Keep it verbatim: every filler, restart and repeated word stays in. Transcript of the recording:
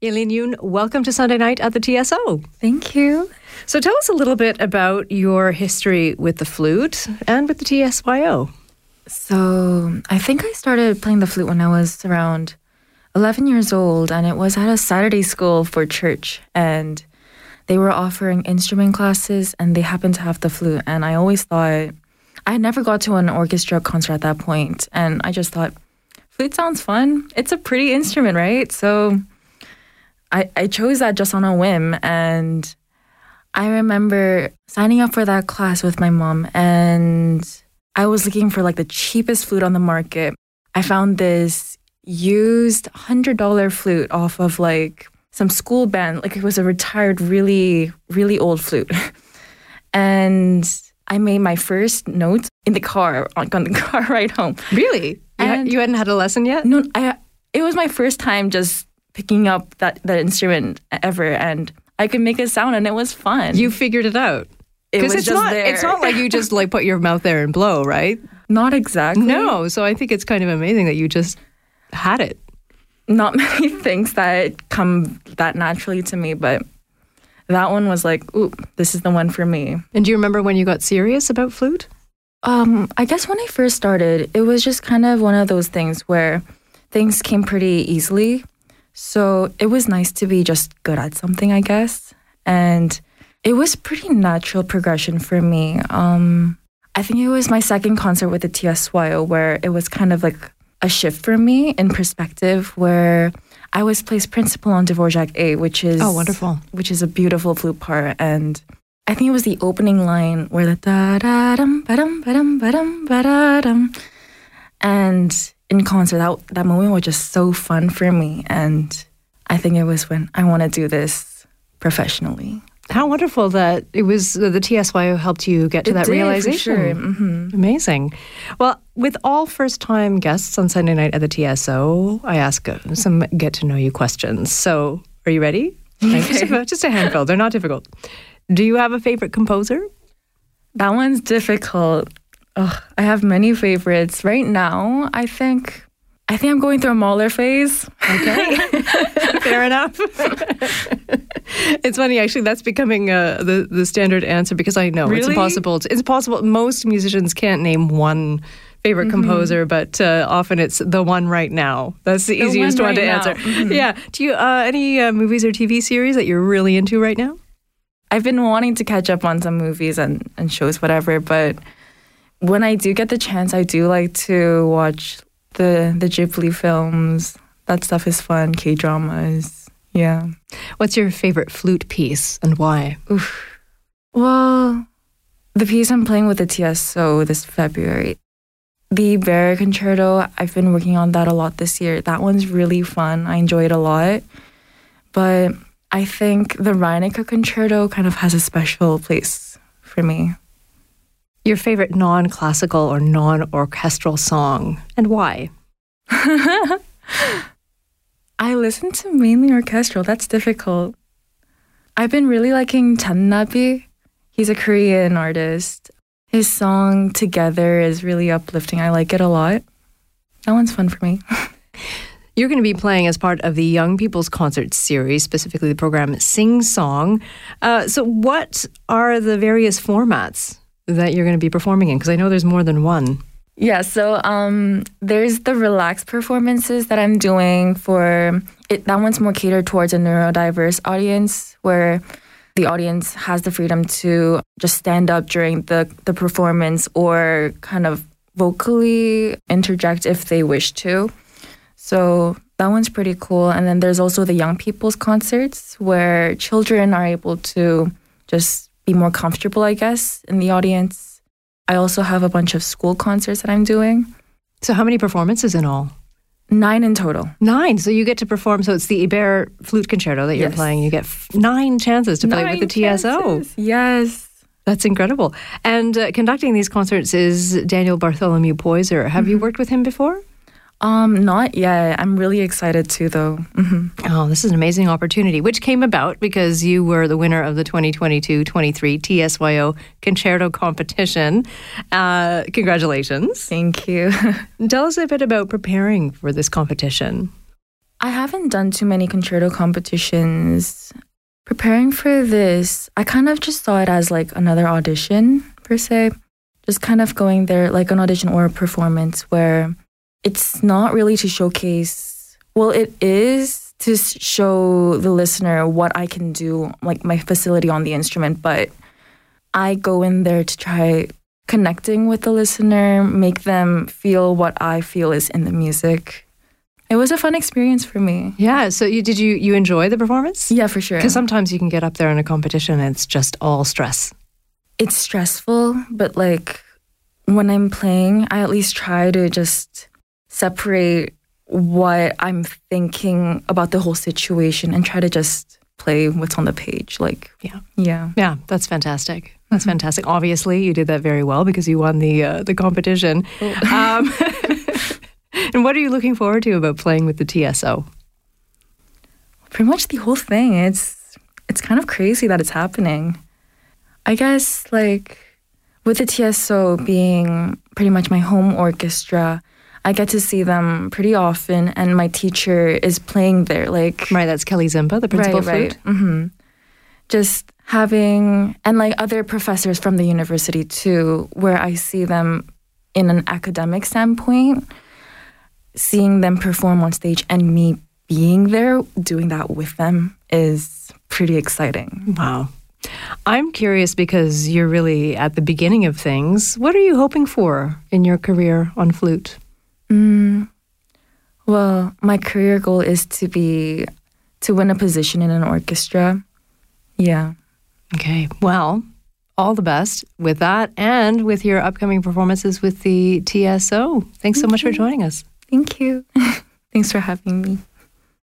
Eileen Yoon, welcome to Sunday Night at the T S O. Thank you. So tell us a little bit about your history with the flute and with the T S Y O. So I think I started playing the flute when I was around eleven years old, and it was at a Saturday school for church, and they were offering instrument classes, and they happened to have the flute, and I always thought, I never got to an orchestra concert at that point, and I just thought, flute sounds fun. It's a pretty instrument, right? So I, I chose that just on a whim, and I remember signing up for that class with my mom, and I was looking for like the cheapest flute on the market. I found this used one hundred dollars flute off of like some school band. Like it was a retired, really, really old flute. And I made my first notes in the car, like on the car ride home. Really? You, And ha- you hadn't had a lesson yet? No, I. It was my first time just picking up that, that instrument ever, and I could make a sound, and it was fun. You figured it out? It was it's just not, there. It's not like you just like put your mouth there and blow, right? Not exactly. No. So I think it's kind of amazing that you just had it. Not many things that come that naturally to me, but that one was like, ooh, this is the one for me. And do you remember when you got serious about flute? Um, I guess when I first started, it was just kind of one of those things where things came pretty easily. So it was nice to be just good at something, I guess. And it was pretty natural progression for me. Um, I think it was my second concert with the T S Y O where it was kind of like a shift for me in perspective, where I was placed principal on Dvorak eight, which is Oh, wonderful. which is a beautiful flute part. And I think it was the opening line where the da da dum ba dum ba dum ba dum ba da dum. And in concert, that that moment was just so fun for me. And I think it was when I want to do this professionally. How wonderful that it was uh, the T S Y O helped you get to It that did, for realization. sure. Mhm. Amazing. Well, with all first-time guests on Sunday Night at the T S O, I ask uh, some get-to-know-you questions. So, are you ready? Just, a, just a handful. They're not difficult. Do you have a favorite composer? That one's difficult. Ugh, I have many favorites. Right now, I think I think I'm going through a Mahler phase. Okay. Fair enough. It's funny, actually, that's becoming uh, the, the standard answer because I know it's Really? impossible. To, it's impossible. Most musicians can't name one favorite Mm-hmm. composer, but uh, often it's the one right now. That's the, The easiest one one, to right now. answer. Mhm. Yeah. Do you uh, any uh, movies or T V series that you're really into right now? I've been wanting to catch up on some movies and, and shows, whatever, but when I do get the chance, I do like to watch the the Ghibli films. That stuff is fun, K-dramas. Yeah. What's your favorite flute piece and why? Oof. Well, the piece I'm playing with the T S O this February, the Bear Concerto, I've been working on that a lot this year. That one's really fun. I enjoy it a lot. But I think the Reinecke Concerto kind of has a special place for me. Your favorite non-classical or non-orchestral song and why? I listen to mainly orchestral. That's difficult. I've been really liking Channabi. He's a Korean artist. His song Together is really uplifting. I like it a lot. That one's fun for me. You're going to be playing as part of the Young People's Concert Series, specifically the program Sing Song. Uh, so what are the various formats that you're going to be performing in? Because I know there's more than one. Yeah, so um, there's the relaxed performances that I'm doing for it. That one's more catered towards a neurodiverse audience, where the audience has the freedom to just stand up during the, the performance or kind of vocally interject if they wish to. So that one's pretty cool. And then there's also the young people's concerts where children are able to just be more comfortable, I guess, in the audience. I also have a bunch of school concerts that I'm doing. So how many performances in all? Nine in total. Nine. So you get to perform. So it's the Iber Flute Concerto that you're Yes. playing. You get f- nine chances to play Nine with the T S O. chances. Yes. That's incredible. And uh, conducting these concerts is Daniel Bartholomew Poyser. Have you worked with him before? Um, not yet. I'm really excited too, though. hmm Oh, this is an amazing opportunity, which came about because you were the winner of the twenty twenty-two twenty-three T S Y O Concerto Competition. Uh, congratulations. Thank you. Tell us a bit about preparing for this competition. I haven't done too many concerto competitions. Preparing for this, I kind of just saw it as like another audition, per se. Just kind of going there like an audition or a performance where it's not really to showcase, well, it is to show the listener what I can do, like my facility on the instrument, but I go in there to try connecting with the listener, make them feel what I feel is in the music. It was a fun experience for me. Yeah. So you did you you enjoy the performance? Yeah, for sure. Because sometimes you can get up there in a competition and it's just all stress. It's stressful, but like when I'm playing, I at least try to just separate what I'm thinking about the whole situation and try to just play what's on the page. Like, yeah. Yeah. Yeah, that's fantastic. That's mm-hmm. fantastic. Obviously, you did that very well because you won the uh, the competition. Oh. Um, and what are you looking forward to about playing with the T S O? Pretty much the whole thing. It's it's kind of crazy that it's happening. I guess, like, with the T S O being pretty much my home orchestra, I get to see them pretty often, and my teacher is playing there. Like, right, that's Kelly Zimba, the principal right, flute. Right. Mm-hmm. Just having, and like other professors from the university too, where I see them in an academic standpoint, seeing them perform on stage and me being there, doing that with them is pretty exciting. Wow. I'm curious because you're really at the beginning of things. What are you hoping for in your career on flute? Mm, well, my career goal is to be, to win a position in an orchestra. Yeah. Okay. Well, all the best with that and with your upcoming performances with the T S O. Thanks so much for joining us. Thank you. Thanks for having me.